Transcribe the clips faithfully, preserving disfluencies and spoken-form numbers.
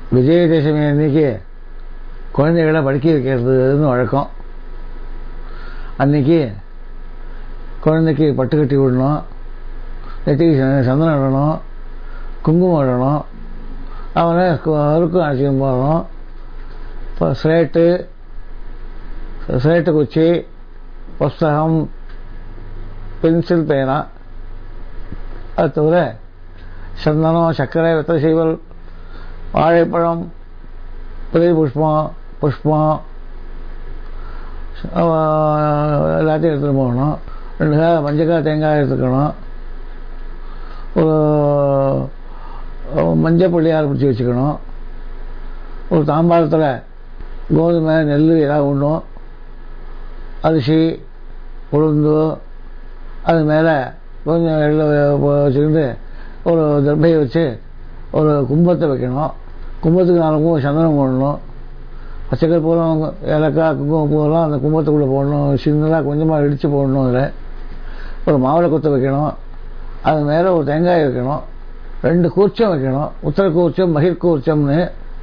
விஜயதசமி அன்னைக்கு குழந்தைகளை படிக்க வைக்கிறதுன்னு வழக்கம். அன்னைக்கு குழந்தைக்கு பட்டு கட்டி விடணும், நெத்திக்கு சந்தனம் இடணும், குங்குமம் இடணும், அவனை அருக்கும் அழைச்சிட்டு போகணும். இப்போ ஸ்லேட்டு ஸ்லேட்டு குச்சி, புஸ்தகம், பென்சில், பேனா, அது தவிர சந்தனம், சர்க்கரை, வெத்தலை சீவல், வாழைப்பழம், புதிய புஷ்பம் புஷ்பம் எல்லாத்தையும் எடுத்துகிட்டு போகணும். ரெண்டு காய் மஞ்சக்காய் தேங்காய் எடுத்துக்கணும். ஒரு மஞ்சள் பிள்ளையார் பிடிச்சி வச்சுக்கணும். ஒரு தாம்பாளத்தில் கோதுமை, நெல் ஏதாவது ஒன்றும், அரிசி, உளுந்து, அது மேலே கொஞ்சம் எள்ள வச்சுக்கிட்டு ஒரு தர்பையை வச்சு ஒரு கும்பத்தை வைக்கணும். கும்பத்துக்கு நாலு சந்தனம் போடணும். பச்சைக்கல் பூரம், ஏலக்காய், குங்குமம் பூவெல்லாம் அந்த கும்பத்துக்குள்ளே போடணும். சின்னதாக கொஞ்சமாக இடித்து போடணும். அதில் ஒரு மாவளை கொத்த வைக்கணும். அது மேலே ஒரு தேங்காய் வைக்கணும். ரெண்டு கூர்ச்சம் வைக்கணும். உத்தர கூர்ச்சம், மகிர் கூர்ச்சம்னு.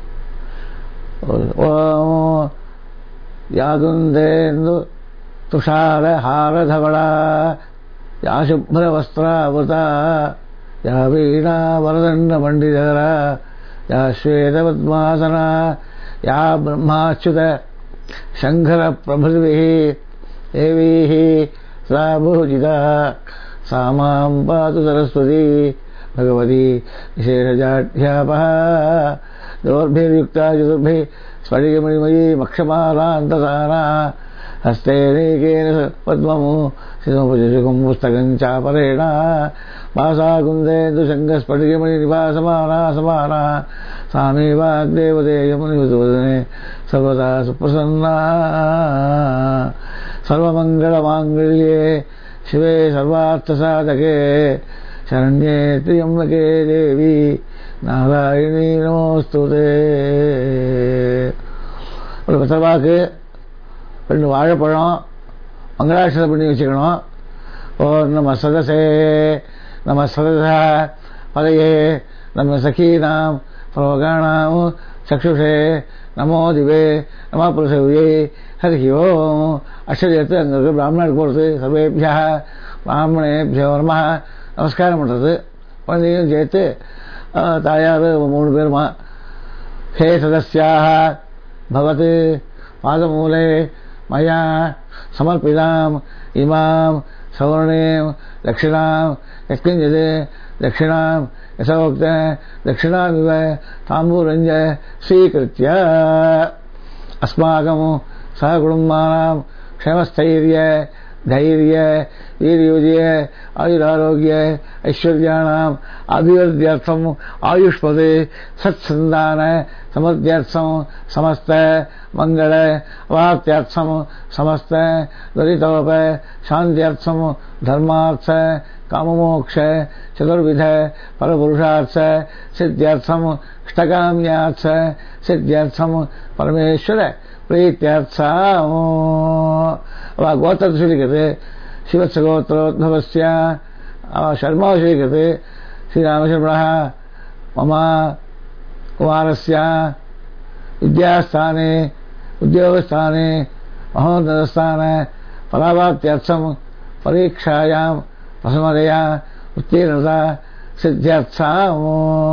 யாகுந்தேந்து துஷார ஹாரதவளா யா சுப்ர வஸ்திராவதா யா வீணா வரதண்ட பண்டிதரா யா ஸ்வேத பத்மாசனா யா பிரம்மாச்சுத சங்கர பிரபுதிபிஹி தேவீஹி சா பூஜிதா சா மாம் பாது சரஸ்வதி भगवती विशेषजाढ्यापः दोर्भिर्युक्ता चतुर्भिः स्फटिकमणिमयी मक्षमालान्तसारा हस्तेनेकेन पद्ममु सिंहपुजशुकं पुस्तकं चापरेण भासाकुन्देन्दुशङ्खस्फटिकमणिनिभासमाना समाना सामे वाग्देवतेयमुनिवदने सर्वदा सुप्रसन्ना सर्वमङ्गलमाङ्गल्ये शिवे सर्वार्थसाधके शरण्ये त्र्यम्बके देवी நாராயணி நமோஸ்துதே. ஒரு பத்திரவாக்கு, ரெண்டு வாழைப்பழம், மங்களாட்சரம் பண்ணி வச்சுக்கணும். ஓ நம்ம சதசே நம்ம சதசா பதையே நம்ம சகீனாம் புரோகாணாம் சக்ஷுஷே நமோ திவே நம புருஷவே ஹரி ஓம். அக்ஷரம் எடுத்து அங்கே இருக்க பிராமணனுக்கு போடுறது. சர்வேபியா பிராமணேபியோ நம நமஸ்காரம் பண்ணுறது. குழந்தையும் சேர்த்து தாயார் மூணு பேருமா ஹே சதஸ்யாக பவத் பாதமூலே மயா சமர்ப்பிதாம் இமாம் சவர்ணேம் தட்சிணாம் யத்கிஞ்சது தட்சிணாம் யசோக்த தட்சிணாமிவ தாம்பூரஞ்ச ஸ்வீகிருத்ய அஸ்மாகம் சகுடும்பானாம் க்ஷேமஸ்தைர்ய தைரிய வீர்யோஜய ஆயுராரோக்கிய ஐஸ்வர்யாணாம் அபிவருத்தியர்த்தம் ஆயுஷ்பது சத்சந்தான சமர்த்தியர்த்தம் சமஸ்த மங்கள அவாப்தியர்த்தம் சமஸ்த துரிதோப சாந்தியர்த்தம் தர்மார்த்த காமமோக்ஷ சதுர்வித பரபுருஷார்த்த சித்தியர்த்தம் இஷ்டகாமியார்த்த சித்தியர்த்தம் பரமேஸ்வர பிரீத்தியர்த்தம். அவ கோத்திரத்தை சொல்லிக்கிறது. சிவத்ஸ கோத்திரோத்பவஸ்ய அவ சர்மாவை சொல்லிக்கிறது. ஸ்ரீராமசர்மணः மம குமாரஸ்ய வித்யாஸ்தானே உத்தியோகஸ்தானே மகோன்னதஸ்தான பராவாப்தியர்த்தம் பரீட்சாயாம் பிரசமதயா உத்தீர்ணதா சித்தியர்த்தம்.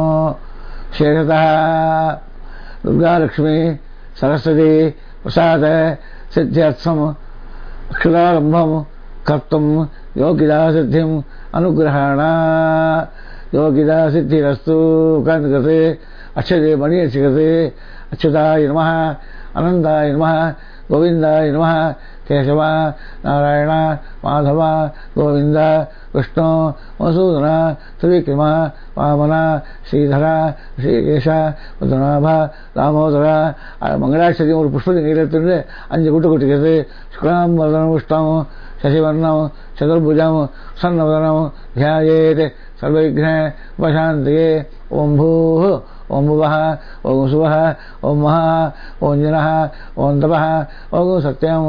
சேஷதः துர்காலக்ஷ்மி सरस्वती प्रसाद सिद्ध्यर्थम अक्षरारंभम कर्तुम योगिदा सिद्धिम अनुग्रहण योगिदा सिद्धिरस्तु कंदते अक्षरे मणि अक्षते अच्युताय नमः अनंताय नमः गोविंदाय नमः केशव नारायण माधव गोविंद विष्णु मधुसूदन त्रिविक्रम वामन श्रीधर श्रीकेश पद्मनाभ दामोदर मंगलाட்சதி ஒரு புஷ்பத்தின் கையில் எடுத்துட்டு அஞ்சு கூட்டு கொட்டிக்கிறது. சுக்லாம் வதனம் விஷ்ணம் சசிவர்ணம் சதுர்புஜம் சன்னவதனம் தியாயேத் சர்வவிக்ன உபசாந்தியே ஓம் பூ ओम भुवः ओम सुवः ओम महः ओम जनः ओम तपः ओम सत्यम्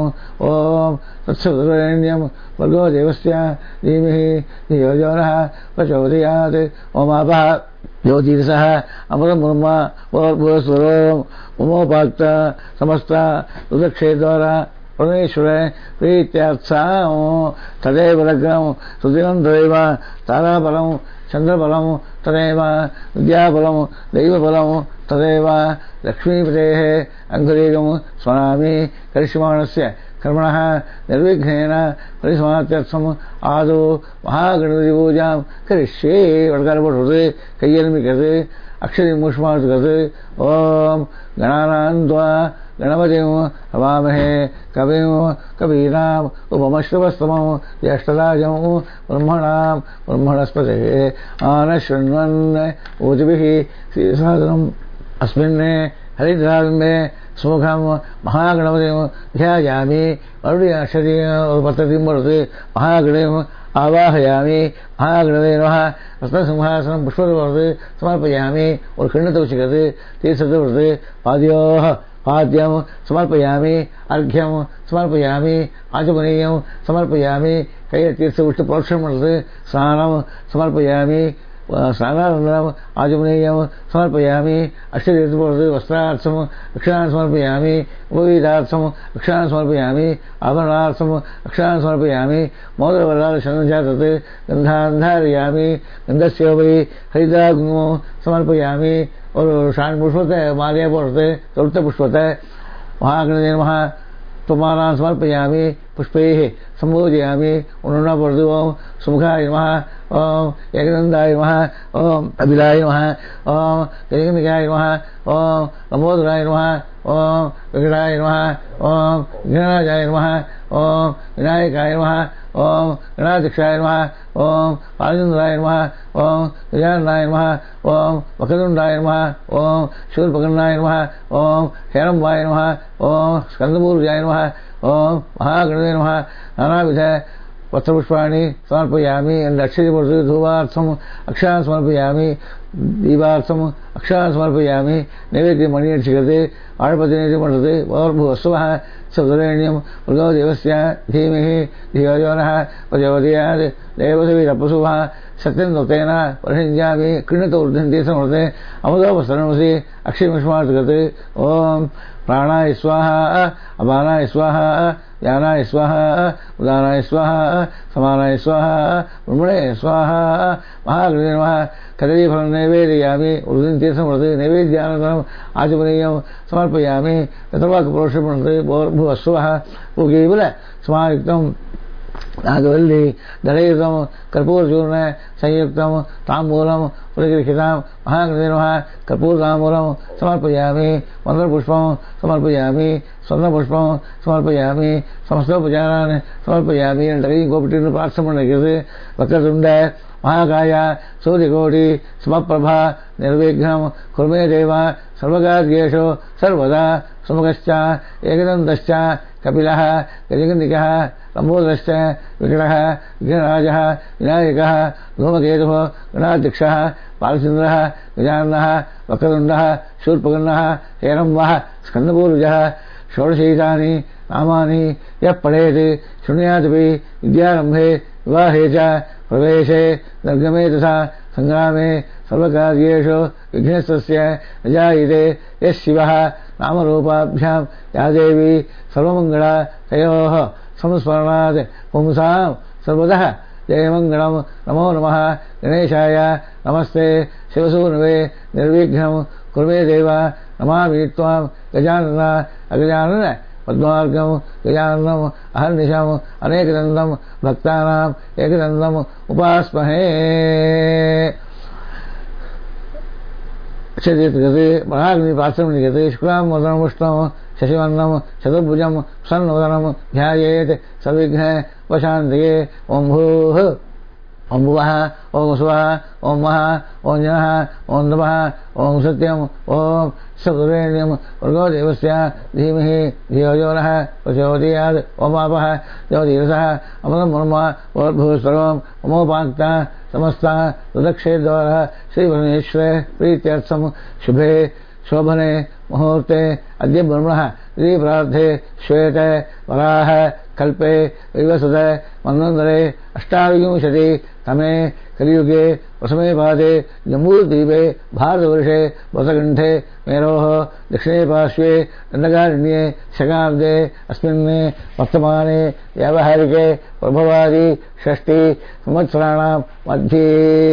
ओम तत्सवितुर्वरेण्यं भर्गो देवस्य धीमहि धियो यो नः प्रचोदयात् ओम आपः ज्योतिरसः अमृतं ब्रह्म भूर्भुवस्सुवः ममोपाक्त समस्त रुद्रक्षेद्वारा परमेश्वर प्रीत्यार्था तदेव लग्नं सुदिनं तदेव ताराबलं चन्द्रबलं तदेव विद्याबलं दैवबलं तदेव लक्ष्मीपतेः अङ्कुरीगं स्मरामि करिष्यमाणस्य कर्मणः निर्विघ्नेन परिसमाप्त्यर्थम् आदौ महागणपतिपूजां करिष्ये वडकारपटुते कैयल्मिकते अक्षरिमुष्मार्तकते ॐ गणानां त्वा गणपतिं हवामहे कविं कवीनाम् उपमश्रवस्तमं ज्येष्ठराजं ब्रह्मणां ब्रह्मणस्पतिः आनशृण्वन् ऊतिभिः श्रीसादनम् अस्मिन् हरिद्राम्बे सुमुखं महागणपतिं ध्यायामि मरुडि अक्षति पद्धतिं वर्तते महागणपतिम् आवाहयामि महागणपते नमः रत्नसिंहासनं पुष्पं वर्तते समर्पयामि और खण्डत उच्यते तीर्थं वर्तते पादयोः पाद्यं समर्पयामि अर्घ्यं समर्पयामि आचमनीयं समर्पयामि कैयतीर्थ उष्टप्रोक्षणं वर्तते स्नानं समर्पयामि स्नानानन्तरम् आचमनीयं समर्पयामि अष्टतीर्थं वर्तते वस्त्रार्थं रक्षणान् समर्पयामि उपवीतार्थं रक्षणान् समर्पयामि आभरणार्थं रक्षणान् समर्पयामि मोदकवरदालशनञ्जातते गन्धान् धारयामि गन्धस्योपरि हरिद्राकुङ्कुमं समर्पयामि और षाण्पुष्पते मालय वर्तते चतुर्थपुष्पते महागणपते नमः त्वमालां समर्पयामि पुष्पैः सम्बोधयामि उन्नना वर्तते ओम सुमुखाय नमः ओम एकदन्ताय नमः ओम अभिलाय नमः ओम गजकर्णिकाय नमः ओम लंबोदराय नमः ओम विकटाय नमः ओम गणराजाय नमः ओम विनायकाय नमः ओम गणाध्यक्षाय नमः ओम पालचन्द्राय नमः ओम गजाननाय नमः ओम वक्रतुण्डाय नमः ओम शूलपकर्णाय नमः ओम हेरम्बाय नमः ओम स्कन्दपूर्वजाय नमः ओम महागणपते नमः नानाविध पत्रपुष्पाणि समर्पयामि अक्षतिवर्तते धूपार्थम् अक्षरान् समर्पयामि दीपार्थम् अक्षरान् समर्पयामि नैवेद्यं मणिर्चिकते आळपतिनेति वर्तते भूर्भुवस्सुवः सवितुर्वरेण्यं भर्गो देवस्य धीमहि धियो यो नः प्रचोदयात् देवसवितर्पशुभः सत्यं दत्तेन परिषिञ्जामि क्रीणतो ऊर्ध्वन्तीर्थं वर्तते अमृतोपस्तरणमसि अक्षयमिष्मार्तकते ॐ प्राणाय स्वाहा अपानाय स्वाहा ज्ञानाय स्वाहा उदानाय स्वाहा समानाय स्वाहा ब्रह्मणे स्वाहा महागणपते नमः कदलीफलं नैवेदयामि ऊर्ध्वन्तीर्थं वर्तते नैवेद्यानन्तरम् आचमनीयं समर्पयामि तत्रवाक्यप्रोक्षणं वर्तते भूर्भुवस्सुवः पूगीबल समायुक्तं नागवल्ली दलयुक्तं कर्पूरचूर्ण संयुक्तं ताम्बूलं परिगृहीतां महागणपते नमः कर्पूरताम्बूलं समर्पयामि मन्त्रपुष्पं समर्पयामि स्वर्णपुष्पं समर्पयामि समस्तोपचारान् समर्पयामि गोपटीर्न प्रार्थमण्डले वक्रतुण्ड महाकाय सूर्यकोटि समप्रभा निर्विघ्नं कुर्मे देव सर्वकार्येषु सर्वदा सुमुखश्च एकदन्तश्च कपिलः गजकर्णिकः लम्बोदरश्च विकटः विघ्नराजः विनायकः धूमकेतुः गणाध्यक्षः बालचन्द्रः गजाननः वक्रतुण्डः शूर्पकर्णः हेरम्बः स्कन्दपूर्वजः षोडशैतानि नामानि यः पठेत् शृणुयादपि विद्यारम्भे विवाहे च प्रवेशे निर्गमे तथा सङ्ग्रामे सर्वकार्येषु विघ्नस्तस्य न जायते यः शिवः नामरूपाभ्यां या देवी सर्वमङ्गला तयोः संस्मरणात् पुंसां सर्वतः जयमङ्गलं नमो नमः गणेशाय नमस्ते शिवसूनवे निर्विघ्नं कुर्मे देव नमामि त्वां गजानन अगजानन पद्मार्गं गजाननम् अहर्निशम् अनेकदन्तं भक्तानाम् एकदन्तम् उपास्महे क्षतिर्गते महाग्निपात्रमनिगते शुक्लां वदनमुष्णं शशिवर्णं चतुर्भुजं सन्नवदनं ध्यायेत् सर्वविघ्न उपशान्तये ॐ भूः ॐ भुवः ॐ सुवः ॐ महः ॐ जनः ॐ तपः ॐ सत्यम् ॐ सवितुर्वरेण्यं भर्गो देवस्य धीमहि धियो यो नः प्रचोदयात् ॐ आपः ज्योतिरसः अमृतं ब्रह्म भूर्भुवस्सुवः ममोपाक्त समस्ता रुदक्षे द्वारा श्री परमेश्वरे प्रीत्यर्थम शुभे शोभने मुहूर्ते अद्य ब्रह्मणः इति प्रार्थे श्वेते वराह कल्पे विवसुते मन्वन्तरे अष्टाविंशति तमे कलियुगे प्रथमे पादे जम्बूद्वीपे भारतवर्षे वसकण्ठे मेरोः दक्षिणे पार्श्वे दण्डकारण्ये शकाब्दे अस्मिन् वर्तमाने व्यावहारिके प्रभवादि षष्टि संवत्सराणां मध्ये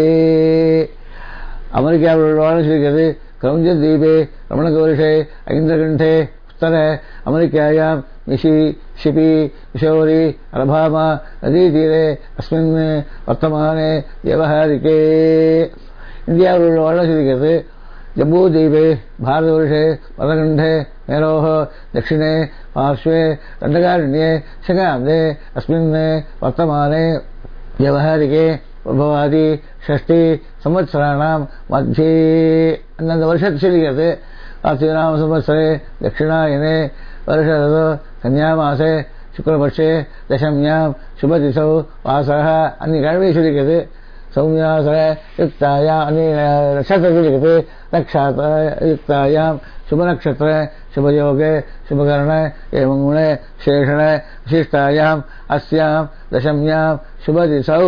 अमेरिकाविरुद्धान् स्वीकृते क्रौञ्चद्वीपे रमणकवर्षे ऐन्द्रकण्ठे उत्तरे अमेरिकायां निशि शिपि किशोरी अलभामा नदीतीरे अस्मिन् वर्तमाने व्यावहारिके इन्दियाविरुद्धान् स्वीकृते जम्बूद्वीपे भारतवर्षे वसकण्ठे मेरोः दक्षिणे पार्श्वे दण्डकारण्ये शकाब्दे अस्मिन् वर्तमाने व्यावहारिके प्रभवादि षष्टि संवत्सराणां मध्ये अन्नद वर्षत् स्वीक्रियते आश्विनाम संवत्सरे दक्षिणायने वर्षऋतौ कन्यामासे शुक्लपक्षे दशम्यां शुभतिथौ वासरः अन्यकर्मे स्वीक्रियते सौम्यासरे युक्तायाम् अन्य नक्षत्रे स्वीक्रियते नक्षत्रयुक्तायां शुभनक्षत्रे शुभयोगे शुभकरणे एवं गुणे शेषणे विशिष्टायाम् अस्यां दशम्यां शुभतिथौ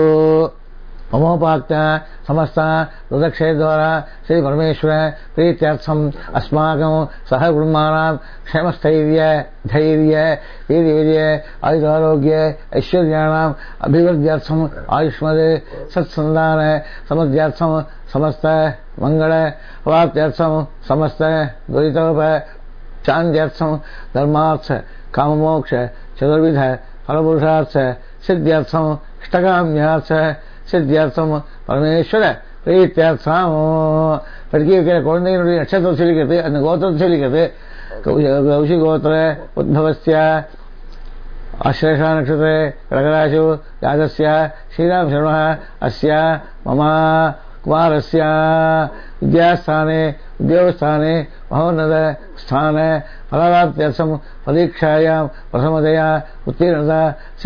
ममोपाक्ता समस्ता रुदक्षे द्वारा श्री परमेश्वर प्रीत्यर्थम अस्माकं सह कुटुम्बानां क्षेमस्थैर्य धैर्य वीर्य आयुरारोग्य ऐश्वर्याणाम् अभिवृद्ध्यर्थम आयुष्मदे सत्सन्तान समृद्ध्यर्थम समस्त मंगल अवाप्त्यर्थम समस्त दुरितोप शान्त्यर्थम धर्मार्थ काममोक्ष चतुर्विध फलपुरुषार्थ सिद्ध्यर्थम इष्टकाम्यार्थ सिद्ध्यर्थम परमेश्वर प्रीत्यर्थम படிக்க குழந்தைகளுடைய நட்சத்திரம் சொல்லிக்கிறது அந்த கோத்திரம் சொல்லிக்கிறது கௌஷி கோத்திர உத்பவஸ்ய ஆஸ்லேஷா நட்சத்திரே கடகராசு யாதஸ்ய ஸ்ரீராம் சர்வः அஸ்ய மம कुमारस्य विद्यास्थाने उद्योगस्थाने महोन्नत स्थाने फलप्राप्त्यर्थं परीक्षायां प्रथमतया उत्तीर्णता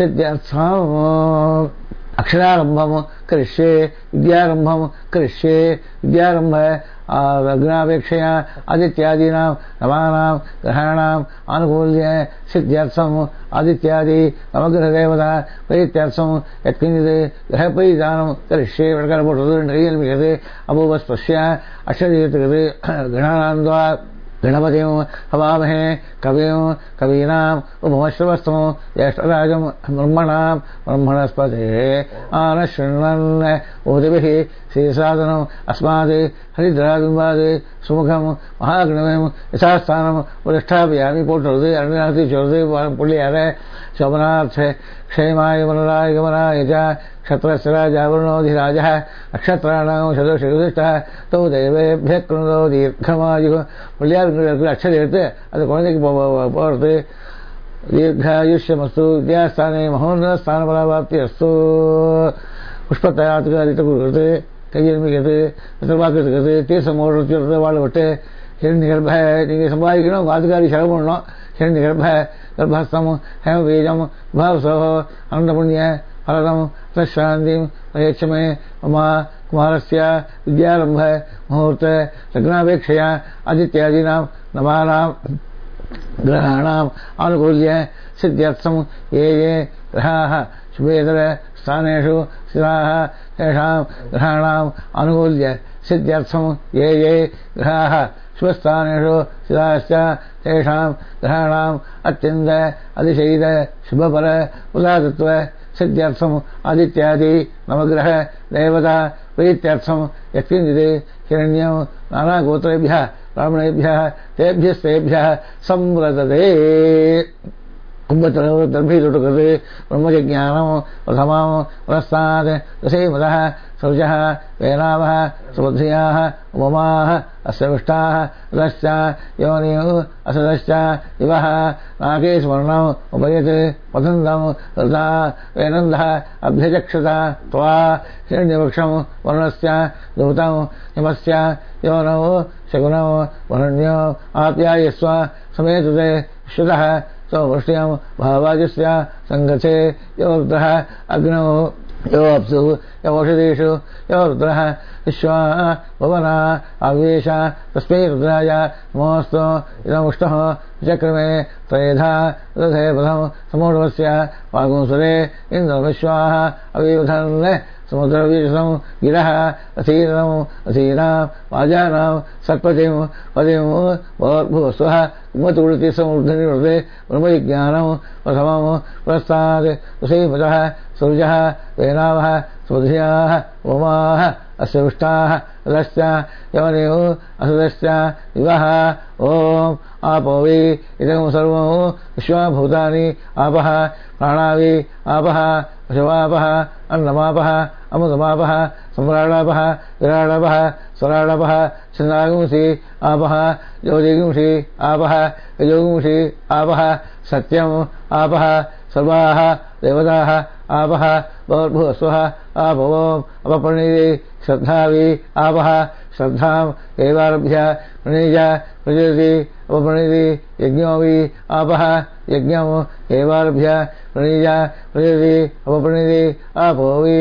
सिद्ध्यर्थम् अक्षरारंभम करिष्ये विद्यारंभम करिष्ये विद्यारंभ लग्नापेक्षया आदित्यादीनां नवानां ग्रहाणाम् आनुकूल्य सिद्ध्यर्थम् आदित्यादि नवग्रहदेवता प्रीत्यर्थं यत्किञ्चित् ग्रहपरिधानं करिष्ये वडकरपोटु नीयल्मिकते अपूपस्पश्य अक्षरयुक्तकृते गणानां द्वा गणपतिं हवामहे कविं कवीनाम् उपमश्रवस्तमो ज्येष्ठराजं ब्रह्मणां ब्रह्मणस्पते आनः शृण्वन् ओदिभिः श्रीसाधनम् अस्मात् हरिद्राबिम्बात् सुमुखं महागणवं यथास्थानं प्रतिष्ठापयामि पोटुरुது अरुणाति चोरुது पुള്ளிयार शोभनार्थ क्षेमाय मनराय गमनाय च क्षत्रस्य राजावरुणोऽधिराजः नक्षत्राणां சதுர்ஷிஷ்டः तौ देवेभ्यः कृणुतो दीर्घमायुः பிள்ளையாருக்கு அக்ஷரம் எடுத்து அது குழந்தைக்கு போகிறது தீர்காயுஷ்யமஸ்து வித்யாஸ்தானே மகோன்னத ஸ்தான பராபாப்தி அஸ்து புஷ்பத்தை ஆத்துக்கு அதிட்ட கொடுக்குறது கையில் மிக்கிறது பார்க்கறது இருக்கிறது தீர்த்தம் ஓடுறது வாழ விட்டு ஹிரண்ய கர்ப்ப நீங்கள் சம்பாதிக்கணும் உங்கள் ஆத்துக்காரி செலவு பண்ணணும் ஹிரண்ய கர்ப்ப கர்ப்பஸ்தம் ஹேம பீஜம் பாவசோ அனந்த புண்ணிய फलदं तशान्तिं प्रयच्छमे मम कुमारस्य विद्यारंभ मुहूर्ते लग्नापेक्षया आदित्यादीनां नवानां ग्रहाणाम् आनुकूल्य सिद्ध्यर्थं ये ये ग्रहाः शुभेतर स्थानेषु स्थिताः तेषां ग्रहाणाम् आनुकूल्य सिद्ध्यर्थं ये ये ग्रहाः शुभस्थानेषु स्थिताश्च तेषां ग्रहाणाम् अत्यन्त अतिशयित शुभफल उदातत्व सिद्ध्यर्थम आदित्यादि नवग्रह देवता प्रीत्यर्थम यत्किञ्चित् हिरण्यं नानागोत्रेभ्यः ब्राह्मणेभ्यः तेभ्यस्तेभ्यः संव्रतते कुम्भतरदर्भीतुटुकृते ब्रह्मज्ञानं प्रथमं पुरस्तात् दशैमतः सौजः वेनावः सुबुद्ध्याः उपमाः अस्यविष्टाः रश्च योनिः असदश्च इवः नाके स्वर्णम् उपयत् वसन्तं हृदा वेनन्दः अभ्यचक्षत त्वा हिरण्यवक्षं वर्णस्य दूतं हिमस्य योनौ शकुनौ वरण्यो आप्यायस्व समेतुते श्रुतः सौवृष्ट्यं भावाजस्य सङ्गते योरुद्रः अग्नौ यो अप्सु यवोषधीषु यो रुद्रः विश्वा भुवना आवेश तस्मै रुद्राय नमोऽस्तु इदमुष्टः चक्रमे त्रयेधा रथे पथं समूढवस्य वागुंसुरे इन्द्र विश्वाः अविवधन् समुद्रवीशं गिरः अथीरम् अथीनां वाजानां सर्पतिं पतिं भूस्वः कुमतुरुति समुद्धनिवृते ब्रह्मविज्ञानं प्रथमं पुरस्तात् तुषैपचः सूर्यः वेनावः सुधियाः उमाः अस्य उष्टाः अदश्च यवनिः असदश्च दिवः ॐ आपो वै इदं सर्वं विश्वभूतानि आपः प्राणावि आपः पशवापः अन्नमापः अमृतमापः सम्राडापः विराडापः स्वराडापः छन्दागुंसि आपः ज्योतिगुंसि आपः यजोगुंसि आपः सत्यम् आपः सर्वाः देवताः आपः भूस्वः आपोम् अपप्रणीति श्रद्धावि आपः श्रद्धाम् एवारभ्य प्रणीज प्रजति अपप्रणीति यज्ञोऽवि आपः यज्ञम् एवारभ्य प्रणीज प्रजति अपप्रणीति आपोऽवि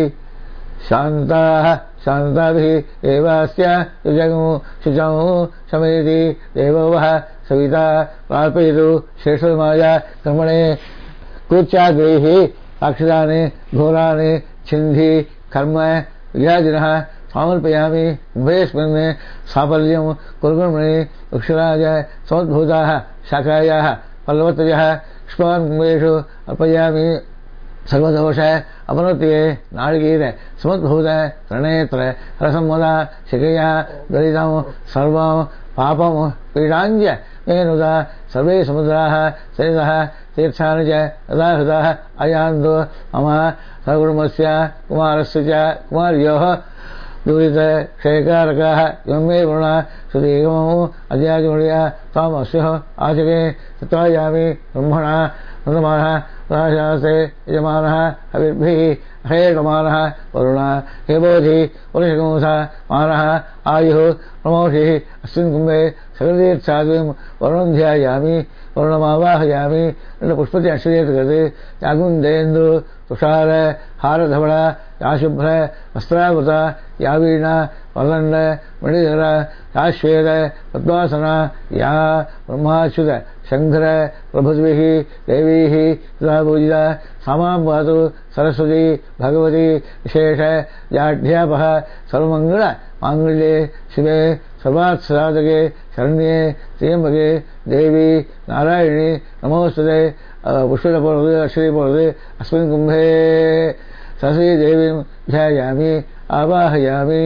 शान्ताः शान्ताभिः एवास्य युजगु शुचौ शमयति देवो वः सविता प्रार्पयतु श्रेष्ठमाय कर्मणे कृत्याग्रैः अक्षराणि घोराणि छिन्धि कर्म विराजिनः समर्पयामि उभयस्मिन् साफल्यं कुरुगुणमणि अक्षराय समुद्भूताः शाखायाः फलवतयः पुष्पान्वेषु अर्पयामि सर्वदोष अपनोत्ये नारिकेर समुद्भूत प्रणेत्र रसमुदा शिखया दलितं सर्वं पापं पीडाञ्च मेनुदा सर्वे समुद्राः सरितः तीर्थानि च यदा हृदाः अयान्तु मम सकुटुम्बस्य कुमारस्य च कुमार्योः दूरित क्षयकारकाः इमं मे वरुण सुदीर्घमो अद्याचमूल्या त्वामस्योः आचके तत्त्वायामि ब्रह्मणा नन्दमानः प्राशास्ते यजमानः हविर्भिः हेटमानः वरुण हे बोधि पुरुषकुंसा मानः आयुः प्रमोषिः अस्मिन् कुम्भे सकलतीर्थाद्विं वरुणं ध्यायामि वरुणमावाहयामि पुष्पति अश्वयेत कृते यागुन्देन्दु तुषार हारधवळ या शुभ्र वस्त्रावृत या वीणा वल्लण्ड मणिधर या श्वेत पद्मासना या ब्रह्माच्युत शङ्कर प्रभुद्भिः देवीः तथा पूजिता सामां पातु सरस्वती भगवती विशेष जाढ्यापः सर्वमङ्गल माङ्गल्ये शिवे सर्वार्थसाधके शरण्ये त्र्यम्बके देवी नारायणी नमोस्तुते पुष्पितपूर्वते अक्षरीपूर्वते अस्मिन् कुम्भे सरस्वती देवीं ध्यायामि आवाहयामि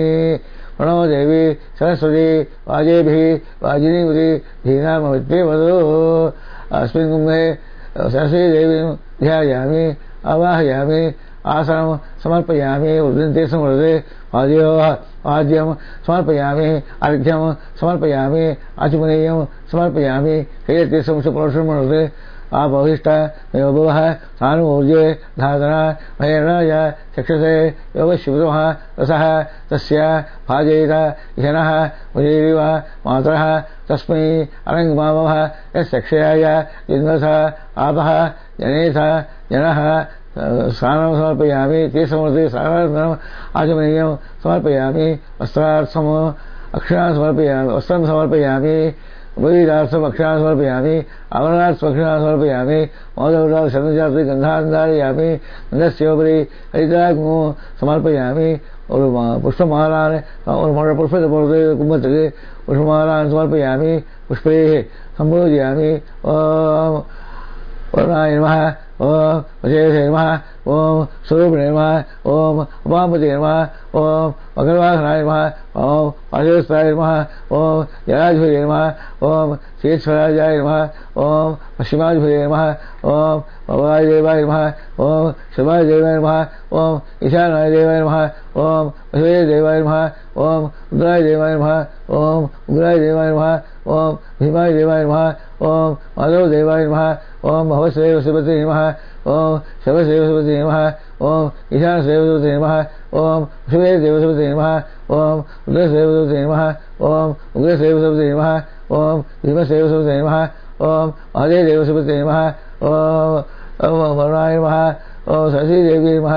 प्रणो देवी सरस्वती वाजेभिः वाजिनीवती धीनामवित्ते वदो अस्मिन् कुम्भे सरस्वती देवीं ध्यायामि आवाहयामि आसनं समर्पयामि वृद्धितीर्थं वर्तते वाद्योः वाद्यं समर्पयामि अर्घ्यं समर्पयामि आचमनीयं समर्पयामि कैलतीर्थं सुपुरुषं वर्तते आपोहिष्ट योगवः सानुमूर्जे धातना भयणाय चक्षुषे योगशिवतमः रसः तस्य भाजयित इहनः मुजीरिव मातरः तस्मै अनङ्गमामः यश्चक्षयाय जिन्वथ आपः जनेथ जनः स्नानं समर्पयामि तीर्थमूर्ति स्नानानन्तरम् आचमनीयं समर्पयामि वस्त्रार्थम् अक्षरान् समर्पयामि वस्त्रं समर्पयामि उपवीतार्थम् अक्षरान् समर्पयामि आवरणार्थम् अक्षरान् समर्पयामि मोदवृतात् शतजाति गन्धान् धारयामि गन्धस्योपरि हरिद्राग्मो समर्पयामि और पुष्पमालान् और पुष्पपूर्वते कुम्भत्रिके पुष्पमालान् समर्पयामि पुष्पैः सम्पूजयामि ओम वरुणाय नमः ओम वजेशे नमः ओम स्वरूपिणे नमः ओम उमापते नमः ओम मकरवाहनाय नमः ओम पार्श्वस्थाय नमः ओम जलाधिपतये नमः ओम श्रीस्वराजाय नमः ओम पश्चिमाधिपतये नमः ओम भवादेवाय नमः ओम शिवादेवाय नमः ओम ईशानाय देवाय नमः ओम वसुदेव देवाय नमः ओम रुद्राय देवाय नमः ओम उग्राय देवाय नमः ओम भीमाय देवाय नमः ओम माधव देवाय नमः ओम भवस्देव शिवते नमः ओम शिवदेव शिवते नमः ओम ईशान देवते नमः ओम शिवे देवते नमः ओम रुद्रदेव देवते नमः ओम उग्रदेव देवते नमः ओम भीमदेव देवते नमः ओम महादेव देवते नमः ओम वरुणाय नमः ओम सरस्वती देवी नमः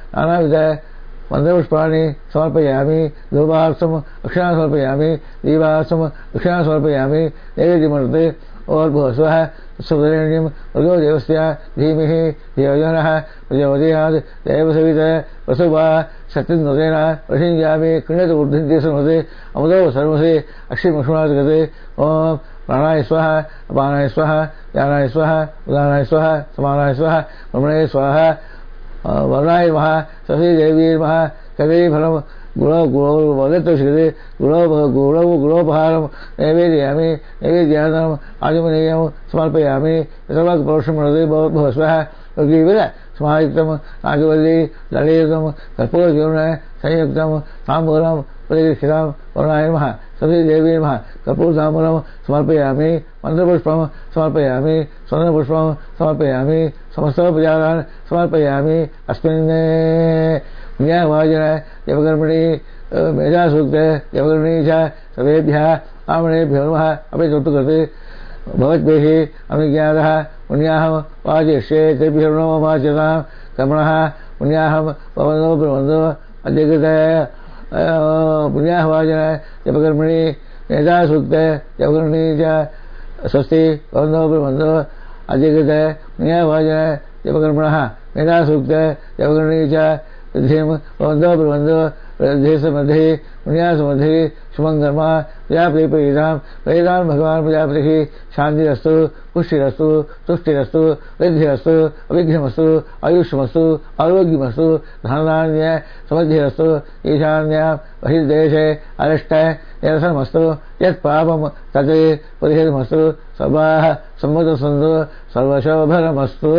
नानाविध मन्त्रपुष्पाणि समर्पयामि धूपार्थम् अक्षरान् समर्पयामि दीपार्थम् अक्षरान् समर्पयामि नैवेद्यमर्पते और भुवस्वः सुवरेण्यं भर्गो देवस्य धीमहि धियो यो नः प्रचोदयात् देवसवितः वसुवा सत्यन्नुतेन प्रसिञ्जामि कृण्यतु ऊर्ध्वन्ति समृते अमुदो सर्वसे अक्षिमक्ष्मणात् गते ॐ प्राणाय स्वाहा अपानाय स्वाहा ज्ञानाय स्वाहा उदानाय स्वाहा समानाय स्वाहा ब्रह्मणे स्वाहा वर्णाय नमः सरस्वती देवी नमः कदली फलं गुणो गुणो वदतुष्यते गुणो गुणो गुणोपहारं नैवेदयामि नैवेद्यानम् आचमनीयं समर्पयामि सर्वपौरुषं हृदये भवस्वः योगीवीर समायुक्तं नागवल्ली ललितं कर्पूरचूर्णं संयुक्तं ताम्बूलं परिगृह्यतां वरुणाय नमः सरस्वती देवी नमः कर्पूरताम्बूलं समर्पयामि मन्त्रपुष्पं समर्पयामि स्वर्णपुष्पं समर्पयामि समस्तोपचारान् समर्पयामि अस्मिन् पुण्यावाचन जपकर्मणि मेधासूक्त जपकर्मणि च सर्वेभ्यः ब्राह्मणेभ्यो नमः अपि चतुकृते भवद्भिः अनुज्ञातः पुण्याहं वाचिष्ये तेभ्यो नमो वाच्यतां कर्मणः पुण्याहं भवन्तो ब्रह्मन्तो अधिकृते पुण्याहवाचन जपकर्मणि मेधासूक्त जपकर्मणि च स्वस्ति भवन्तो ब्रह्मन्तो अधिकृते पुण्याहवाचन जपकर्मणः मेधासूक्त जपकर्मणि च धीम भवन्तो ब्रह्मन्तो देशमध्ये पुण्यासमध्ये शुभंकर्मा प्रजापतिपरिधाम परिधान भगवान प्रजापति शांतिरस्तु पुष्टिरस्तु तुष्टिरस्तु वृद्धिरस्तु अविघ्नमस्तु आयुष्मस्तु आरोग्यमस्तु धनधान्य समृद्धिरस्तु ईशान्य बहिर्देशे अरिष्ट निरसनमस्तु यत्पापं तत् परिहृतमस्तु सर्वाः सम्मतसन्तु सर्वशोभनमस्तु।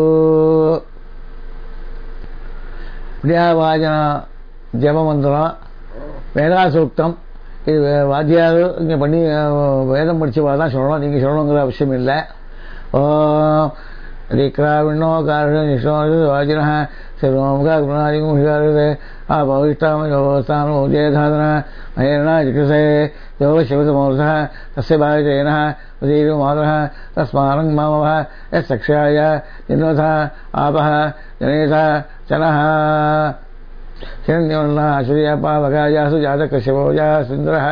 புண்ணியவாஜன ஜபமந்திரம் வேதாசூக்தம் இது வாத்தியார் இங்கே பண்ணி வேதம் படிச்சவா தான் சொல்லணும், நீங்கள் சொல்லணுங்கிற அவசியம் இல்லை. ரிக்ராவிண்ணோ காரண நிஷ்ணோ வாஜின சிவமுகாகுணாதிகுஷாரதே ஆ பவிஷ்டாமயோஸ்தானோ ஜெயதாதன மகேரணா ஜிக்ஷசே யோக சிவசமூர்த்தः तस्य भाजयेनः उदीरो मातरः तस्मानं मामवः यत्सक्षाय जिन्वथ आपः जनेता चनः हिरण्यवर्णः सूर्यपावकायासु जातकश्यपो सुन्दरः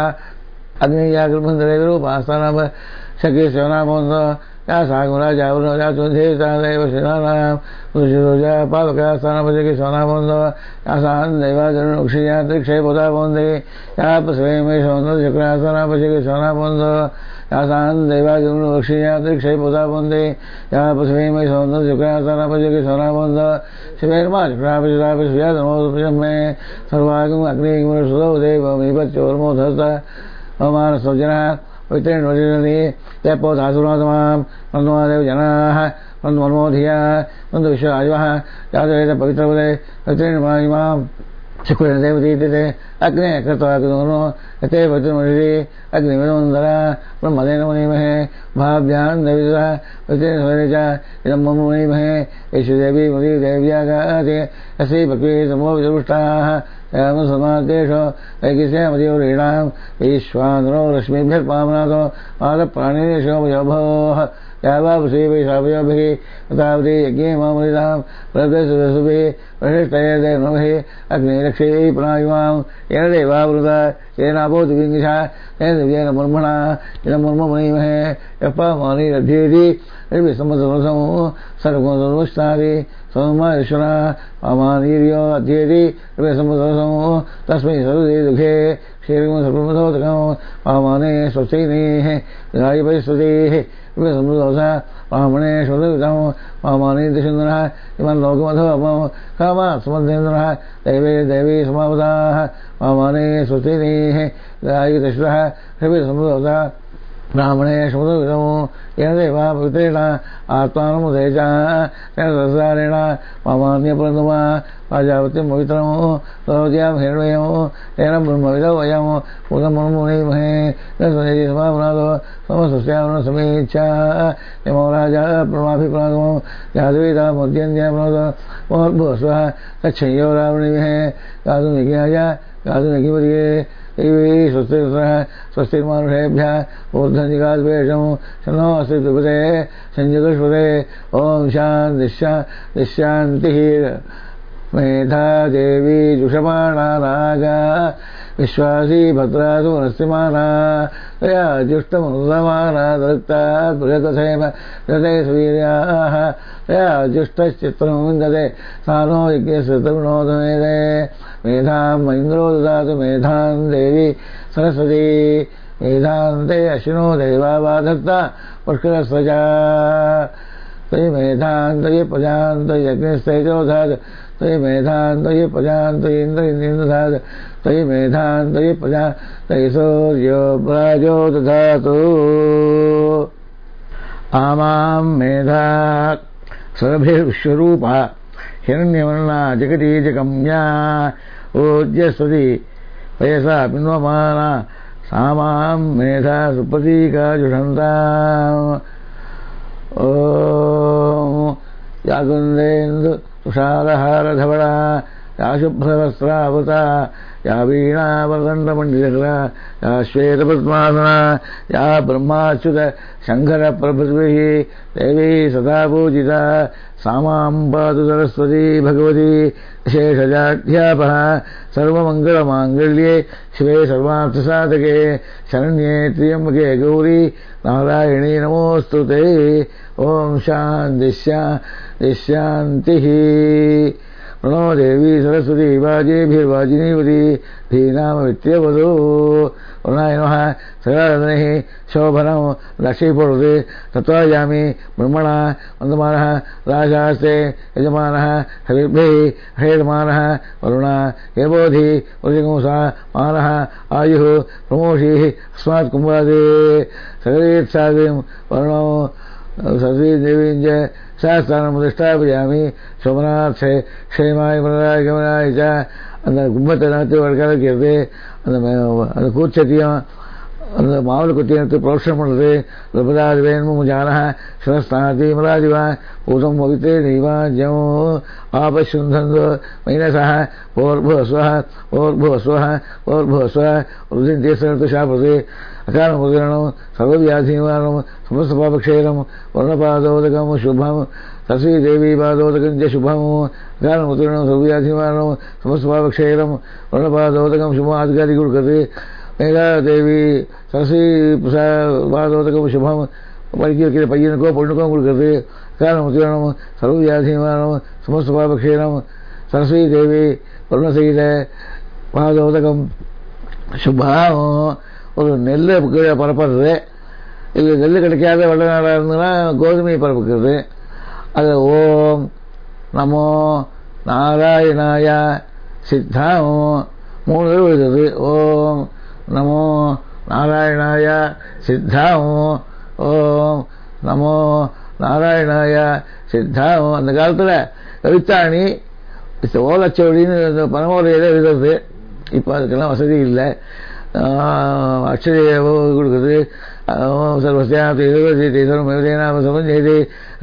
अग्निया कृपन्धरेरूपास्तानां शक्यशिवनामोन्दो या सागुराजावनो या सुधीतादेव शिवानां ऋषिरोजा पावकास्तानापजके शिवनामोन्दो या सान्दैवाजनुक्षिया त्रिक्षे पुतापोन्दे या पशुवेमे सौन्दो शुक्रास्तानापजके शिवनामोन्दो या सान्दैवाजनुक्षिया त्रिक्षे पुतापोन्दे या पशुवेमे सौन्दो शुक्रास्तानापजके शिवनामोन्दो शिवेर्मा शुक्रापशितापशिव्यातमोदुपजम्मे सर्वागम अग्निगुणसुदौ देवमीपच्योर्मोधस्त अवमानसौजनः वित्रेण वज्रनि यपो धातुनाथमां नन्दमादेव जनाः नन्दमन्मोधिया नन्द विश्वराजवः जातवेद पवित्रवदे वित्रेण मां शुक्रेण देवतीते अग्ने कृत्वा कृतनो यते वज्रमणि अग्निविदमन्दर ब्रह्मदेन मुनिमहे भाभ्यां देविता वित्रेण स्वरेज इदं मम मुनिमहे येषु देवी मुनि देव्यागाते यस्य भक्ति समो विदुष्टाः समादेशो वैकिस्यामदिवरीणां ईश्वानरो रश्मिभ्यर्पामनाथो पादप्राणेशो भोः यावापसी वैशावयोभिः तथावति यज्ञे मामलितां प्रदसुभिः वशिष्ठैर्देवभिः अग्निरक्षे प्रायुमां येन देवावृता येनापोतु विङ्गिषा येन दिव्येन मुर्मणा इदं मुर्ममुनिमहे यप्पामानि रध्येति निर्विसम्मतसमो सर्वगुणसमुष्णादि सोमश्वरा पामानीर्यो अध्येति निर्विसम्मतसमो तस्मै सर्वदे दुःखे क्षीरं सर्वमथोदकं पामाने स्वस्तिनेः गायपरिस्वतेः निर्विसम्मतोषा पामणे श्वतविदं पामानि दिशुन्दरः इमं लोकमथोपमं कामात् सुमन्तेन्द्रः दैवे दैवी समावताः पामाने स्वस्तिनेः गायितश्वः निर्विसम्मतोषा ब्राह्मणे श्रुतविदं येन देवा पवित्रेण आत्मानमुदेच तेन संसारेण मामान्यप्रथमा प्रजापतिं पवित्रं भवत्यां हिरण्मयं तेन ब्रह्मविदो वयं भूतमनुमुनिमहे तस्मै समाप्नादो समस्तस्यावरण समीक्षा यमो राजा प्रमाभिप्रागमो जातवेदा मध्यन्त्याप्नोदो मोर्भुवस्वः तच्छय्यो रावणिमहे गातुमिज्ञाय गातुमिज्ञपदये देवी स्वस्तिर्नः स्वस्तिर्मानुषेभ्यः ऊर्ध्वनिगाद्वेषं शनो अस्ति द्विपदे सञ्जगुष्पदे ॐ शान्तिः शान्तिः मेधा देवी जुषमाणा नागा विश्वासी भद्रासु नस्तिमाना तया जुष्टमुदमाना दत्ता तुर्यकथेम ददे सूर्याः तया जुष्टश्चित्रं विन्दते सानो यज्ञस्य तरुणोदमेदे मेधाम् इन्द्रो ददातु मेधां देवी सरस्वती मेधान्ते अश्विनो देवा बाधत्ता पुष्करस्वजा तयि मेधान्तये प्रजान्तये यज्ञस्थैजोधात् तयि मेधान्तये प्रजान्तये इन्द्र इन्द्रधात् तयि मेधान्तये प्रजा तयि सूर्यो प्राजो दधातु आमां मेधा सरभिर्विश्वरूपा हिरण्यवर्णा जगतीजगम्या ऊर्जस्वती पयसा पिन्वमाना सामां मेधा सुप्रतीका जुषन्ताम् ओम यागुंदेन्दु तुषारहारधवला या शुभ्रवस्त्रावता या वीणावदण्डमण्डितकला या श्वेतपद्मासना या ब्रह्माच्युत शङ्करप्रभृतिभिः देवी सदा पूजिता सामां पातु सरस्वती भगवती शेषजाढ्यापः सर्वमङ्गलमाङ्गल्ये शिवे सर्वार्थसाधके शरण्ये त्र्यम्बके गौरी नारायणी नमोऽस्तु ते ॐ शान्ति शान्ति शान्तिः प्रणो देवी सरस्वती वाजेभिर्वाजिनीवती धीनामवित्यवधू वरुणाय नमः सदारदनेः शोभनं लक्ष्मीपूर्वते तत्त्वायामि ब्रह्मणा वन्दमानः राजास्ते यजमानः हविर्भिः हेयमानः वरुणा यबोधि वृषिकंसा मानः आयुः प्रमोषिः अस्मात् कुम्भादे सगरीत्सादिं वर्णो सरस्वती देवीञ्च சாஸ்திரானமுதிஷ்டாபியாமி சோமநாத் க்ஷேமாய் மலராய் கமனாய் அந்த கும்பத்தை நடத்தி வழக்கிறது அந்த அந்த கூச்சத்தையும் அந்த மாவள குத்தியும் எடுத்து புரோஷனம் பண்ணுறது லபதாதி வேண்மும் ஜானக சிவஸ்தானதி மலாதிவா பூதம் பவித்தே நீவாஜ்யம் ஆபசுந்தந்தோ மைனசா ஓர்புவஸ்வ ஓர்புவஸ்வ ஓர்புவஸ்வ ருதிந்தேசனத்து சாபது அகாலமுதிரணம் சர்வவியாதிநிவாரணம் சமஸ்தபாபக்ஷேரம் வர்ணபாதோதகம் சுபம் தஸ்மை தேவி பாதோதகம் ஜ சுபம் அகாலமுதிரணம் சர்வவியாதிநிவாரணம் சமஸ்தபாபக்ஷேரம் வர்ணபாதோதகம் சுபம் அதிகாரி கொடுக்குறது மேகா தேவி சரஸ்வதி பாதோதகம் சுபம் படிக்க வைக்கிற பையனுக்கோ பொண்ணுக்கோ கொடுக்குறது காரணம் சர்வவியாதி நிவாரணம் சமஸ்தபாபக்ஷேனம் சரஸ்வதி தேவி வருணசகித பாதோதகம் சுபம் ஒரு நெல்லை கீழே பரப்புறது இல்லை நெல் கிடைக்காத வெள்ள நாடாக இருந்ததுன்னா கோதுமையை பரப்புக்கிறது அது ஓம் நமோ நாராயணாய சித்தாம் மூணு தடவை எழுதுறது ஓம் நமோ நாராயணாய சித்தாம் ஓம் நமோ நாராயணாய சித்தாம் அந்த காலத்தில் எழுத்தாணி ஓலச்சோடின்னு பரமோரையில் எழுதுறது இப்போ அதுக்கெல்லாம் வசதி இல்லை அக்ஷய கொடுக்குறது सर्वस्यापि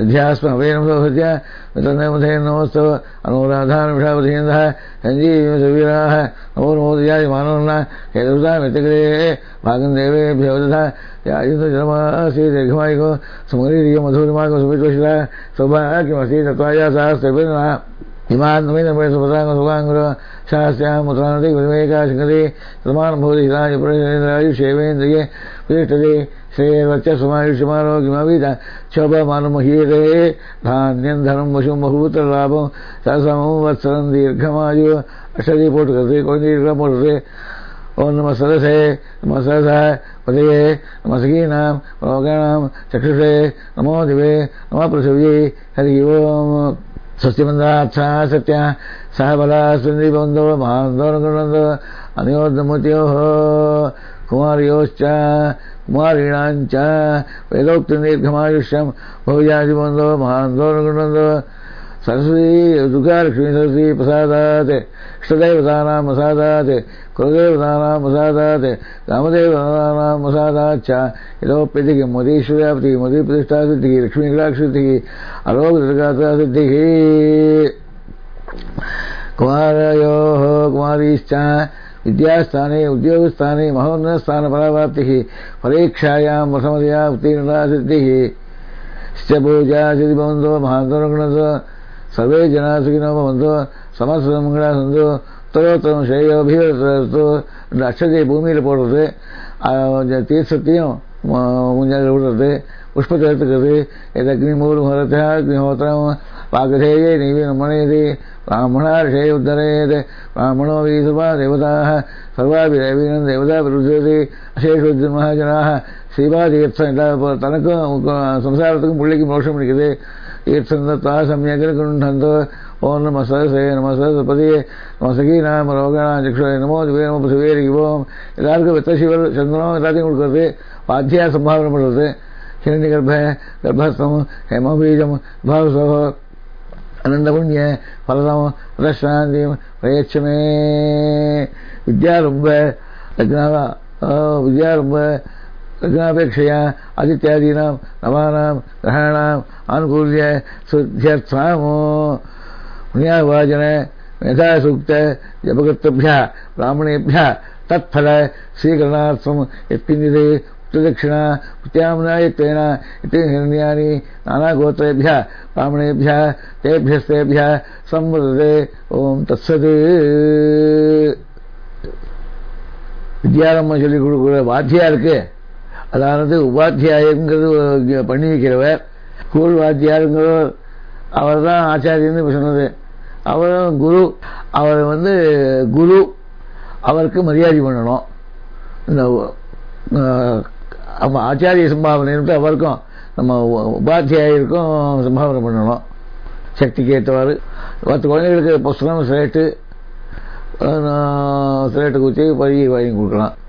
अध्यास्मभेनमोहत्या अनुराधानुषावधीन्द्रः सञ्जीवीराः नमो नमोदयाय मानवना हेतुतामितग्रे भागं देवेभ्यो दधा यायुधमासी दीर्घमायुको सुमरीरियो मधुरिमाको सुमितोषिता सौभाग्यमस्ति तत्त्वाया सहस्रभिर्नः हिमान्नमेन्द्रमय सुभद्राङ्ग सुभाङ्गुर शास्त्याम् उत्तरान्ति विवेका शङ्करे समानुभूति हिताय पुरेन्द्रायुषेवेन्द्रिये प्रतिष्ठते श्रेयर्वच्चसुमायुष्यमारोग्यमविद क्षोभमानमहीरे धान्यं धनं वशुं बहुपुत्रलाभं सहस्रमं वत्सरं दीर्घमायु अष्टदी पोट्टुकते कोयिन्दीर्घं पोट्टुते ओम नमः सरसे नमः सरसा पदये नमः सखीनां रोगाणां चक्षुषे नमो दिवे नमः पृथिव्यै हरि ओम स्वस्तिमन्दाच्छा सत्या सह बला सुन्दरीबन्धो महान्दोरगुणन्दो अनयोर्दमूर्त्योः कुमार्योश्च कुमारीणाञ्च वेदोक्तदीर्घमायुष्यं भोजादिबन्धो महान्दोरगुणन्दो सरस्वती दुर्गालक्ष्मी सरस्वती प्रसादात् इष्टदेवतानां प्रसादात् कुलदेवतानां प्रसादात् रामदेवतानां प्रसादाच्च यतोप्यतिः मदीश्वर्याप्तिः मदीप्रतिष्ठासिद्धिः लक्ष्मीकटाक्षसिद्धिः अलोकदुर्गासिद्धिः कुमारयोः कुमारीश्च विद्यास्थाने उद्योगस्थाने महोन्नतस्थानफलप्राप्तिः परीक्षायां प्रथमतया उत्तीर्णता सिद्धिः पूजा सिद्धिभवन्तो महान्तोरगुणतो सर्वे जनाः सुखिनो भवन्तो சமஸ்தங்களா வந்து உத்தரோத்தரம் ஸ்ரேயோபியோ இந்த அக்ஷதையை பூமியில் போடுறது, தீர்த்தத்தையும் ஊஞ்சல் விடுறது, புஷ்பத்தை எடுத்துக்கிறது, அக்னி மூலம் ஹரத்தா அக்னிஹோத்திரம் பாகதேயே நெய்வீனம் மனையது பிராமணா ரிஷய உத்தரேது பிராமணோ வீசர்வா தேவதாக சர்வாபி தேவீனம் தேவதா விருது அசேஷோத்தி மகாஜனாக சிவா தீர்த்தம் எல்லா தனக்கும் சம்சாரத்துக்கும் பிள்ளைக்கும் மோஷம் பிடிக்குது. தீர்த்தந்தா சமயகோ ஓம் நம சரசே நம சரஸ்வதி நம சகீநாம ரோகணா சக்ஷு நமோ திவே நம சிவேரிவோம். எல்லாருக்கும் வெத்த சிவர் சந்தனம் எல்லாத்தையும் கொடுக்கறது, வாத்தியார் சம்பாவனை பண்ணுறது, ஹிரண்ய கர்ப்ப கர்ப்பஸ்தம் ஹேமபீஜம் பாவசோ அனந்த புண்ணிய பலதம் பிரசாந்தியம் பிரயட்சமே. வித்யாரம்ப லக்னாவா வித்யாரம்ப லக்னாபேட்சையா ஆதித்யாதீனாம் நவானாம் கிரகாணாம் ஆனுகூல்ய சுத்தியர்த்தாமோ புண்ணியாவாஜன மேதா சூக்த ஜபகர்த்தபியா பிராமணேபியா தத்ஃபல ஸ்வீகரணார்த்தம் எத்கிஞ்சித் உத்ததட்சிணா உத்தியாமனாயத்வேன இति ஹிரண்யானி நானாகோத்திரேபியா பிராமணேபியா தேபியஸ்தேபியா சம்வததே. ஓம் தத்சத். வித்யாரம்ப சொல்லிக் கொடுக்குற வாத்தியாருக்கு, அதாவது உபாத்தியாயங்கிறது பண்ணி வைக்கிறவர், ஸ்கூல் வாத்தியாருங்கிறவர் அவர் தான் ஆச்சாரியன்னு சொன்னது. அவரும் குரு, அவர் வந்து குரு, அவருக்கு மரியாதை பண்ணணும். இந்த நம்ம ஆச்சாரிய சம்பாவனை அவருக்கும் நம்ம உபாத்தியாயிருக்கும் சம்பாவனை பண்ணணும் சக்திக்கு ஏற்றவாறு. பத்து குழந்தைகளுக்கு புஸ்தகம் சிலேட்டு சிலேட்டு குச்சி பழகி வாங்கி கொடுக்கலாம்.